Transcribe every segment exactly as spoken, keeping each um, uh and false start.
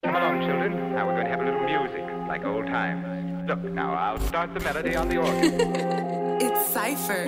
Come along, children. Now we're going to have a little music, like old times. Look, now I'll start the melody on the organ. It's Cypher.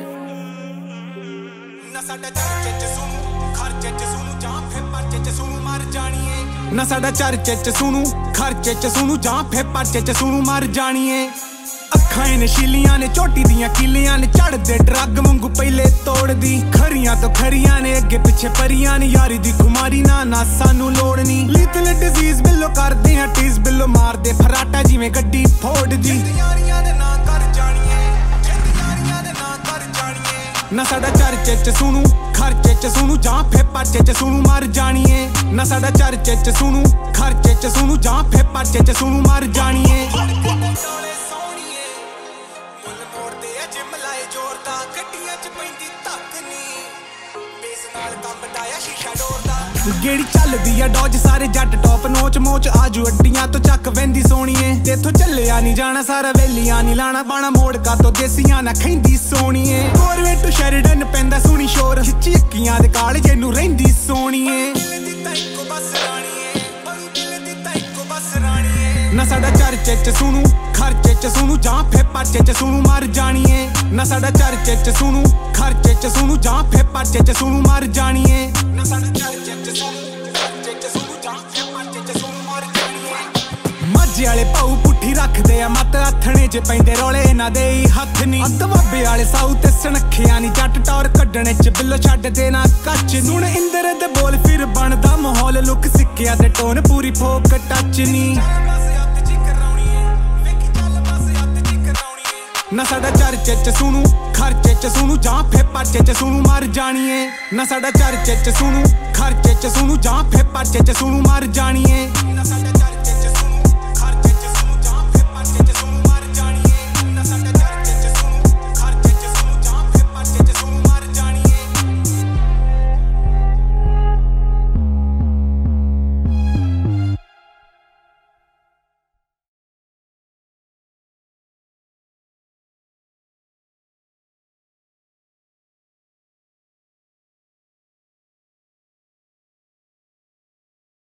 ਨਾ ਸਾਡਾ ਚਰਚੇ ਚ ਸੁਣੂ ਖਰਚੇ ਚ ਸੁਣੂ ਜਾਂ ਫੇ ਪਰਚੇ ਚ ਸੁਣੂ ਮਰ ਜਾਣੀਏ ਨਾ ਸਾਡਾ ਚਰਚੇ ਚ ਸੁਣੂ ਖਰਚੇ ਚ ਸੁਣੂ ਜਾਂ ਫੇ ਪਰਚੇ ਚ ਸੁਣੂ ਮਰ ਜਾਣੀਏ ਅੱਖਾਂ ਨੇ ਸ਼ੀਲੀਆਂ ਨੇ ਝੋਟੀ ਦੀਆਂ ਕੀਲੀਆਂ ਨੇ ਚੜਦੇ ਡਰੱਗ ਵਾਂਗੂ ਪਹਿਲੇ ਤੋੜਦੀ ਖਰੀਆਂ ਤੋਂ ਖਰੀਆਂ ਨੇ ਅੱਗੇ ਪਿੱਛੇ ਪਰੀਆਂ ਨੇ ਯਾਰੀ ਦੀ ਕੁਮਾਰੀ ਨਾ ਨਾ ਸਾਨੂੰ ਲੋੜ ਨਹੀਂ ਲੀਥਲ ਡਿਜ਼ੀਜ਼ ਬਿੱਲੋ ਕਰਦੇ ਆ ਟੀਜ਼ ਬਿੱਲੋ ਮਾਰਦੇ ਫਰਾਟਾ ਜਿਵੇਂ ਗੱਡੀ ਫੋੜਦੀ ਯਾਰੀਆਂ ਦੇ ਨਾਂ ਕਰ ਜਾਣੀਏ ਯਾਰੀਆਂ ਦੇ ਨਾਂ ਕਰ ਜਾਣੀਏ ਨਾ ਸਾਡਾ ਚਰਚੇ ਚ ਸੁਣੂ ਖਰਚੇ ਚ ਸੁਣੂ ਜਾਂ ਫੇ ਪਰਚੇ ਚ ਸੁਣੂ ਮਰ ਜਾਣੀਏ ਨਾ ਸਾਡਾ ਚਰਚੇ ਚ ਸੁਣੂ ਖਰਚੇ ਚ ਸੁਣੂ ਜਾਂ ਫੇ ਪਰਚੇ ਚ ਸੁਣੂ ਮਰ ਜਾਣੀਏ ਗੇੜੀ ਚੱਲਦੀ ਆ ਡੋਜ ਸਾਰੇ ਜੱਟ ਟੌਪ ਨੋਚ ਮੋਚ ਆਜੂ ਅੱਡੀਆਂ ਤੋਂ ਚੱਕ ਵੈਂਦੀ ਸੋਣੀਏ ਤੇਥੋਂ ਚੱਲਿਆ ਨਹੀਂ ਜਾਣਾ ਸਾਰਾ ਵੇਲੀਆਂ ਨਹੀਂ ਲਾਣਾ ਬਾਣਾ ਮੋੜ ਕਾ ਤੋਂ ਦੇਸੀਆਂ ਨਾ ਖੈਂਦੀ ਸੋਣੀਏ ਕੋਰਵੇ ਟੂ ਸ਼ੈਰੀਡਨ ਪੈਂਦਾ ਸੋਹਣੀ ਸ਼ੋਰ ਖਿੱਚੀ ਅੱਕੀਆਂ ਦੇ ਕਾਲ ਜਿਹਨੂੰ ਰਹਿੰਦੀ ਸੋਣੀਏ ਨਾ ਸਾਡਾ ਚਰਚੇ ਚ ਸੁਣੂ ਖਰਚੇ ਚ ਸੁਣੂ ਜਾਂ ਫੇ ਪਰਚੇ ਚ ਸੁਣੂ ਮਰ ਜਾਣੀਏ ਨਾ ਸਾਡਾ ਚਰਚੇ ਚ ਸੁਣੂ ਖਰਚੇ ਚ ਸੁਣੂ ਜਾਂ ਫੇ ਪਰਚੇ ਚ ਸੁਣੂ ਮਰ ਜਾਣੀਏ ਨਾ ਸਾਡਾ ਚਰਚੇ ਚ ਸੁਣੂ ਖਰਚੇ ਚ ਸੁਣੂ ਜਾਂ ਫੇ ਪਰਚੇ ਚ ਸੁਣੂ ਮਰ ਜਾਣੀਏ ਮਾਝੇ ਵਾਲੇ ਭਾਊ ਪੁੱਠੀ ਰੱਖਦੇ ਆ ਮੱਤ ਹੱਥਣੇ ਚ ਪੈਂਦੇ ਰੋਲੇ ਇਹਨਾਂ ਦੇ ਹੀ ਹੱਥ ਨਹੀਂ ਅੱਧ ਬਾਬੇ ਵਾਲੇ ਸਾਊ ਤੇ ਸਣਖਿਆ ਨਹੀਂ ਜੱਟ ਟੌਰ ਕੱਢਣੇ ਚ ਬਿੱਲੋ ਛੱਡ ਦੇਣਾ ਕੱਚ ਸੁਣ ਇੰਦਰ ਦੇ ਬੋਲ ਫਿਰ ਬਣਦਾ ਮਾਹੌਲ ਲੁੱਕ ਸਿੱਕਿਆ ਤੇ ਟੋਨ ਪੂਰੀ ਫੋਕ ਟੱਚ ਨਹੀਂ ਨਾ ਸਾਡਾ ਚਰਚੇ ਚ ਸੁਣੂ ਖਰਚੇ ਚ ਸੁਣੂ ਜਾਂ ਫੇ ਪਰਚੇ ਚ ਸੁਣੂ ਮਰ ਜਾਣੀਏ ਨਾ ਸਾਡਾ ਚਰਚੇ ਚ ਸੁਣੂ ਖਰਚੇ ਚ ਸੁਣੂ ਜਾਂ ਫੇ ਪਰਚੇ ਚ ਸੁਣੂ ਮਰ ਜਾਣੀਏ ਨਾ ਸਾਡਾ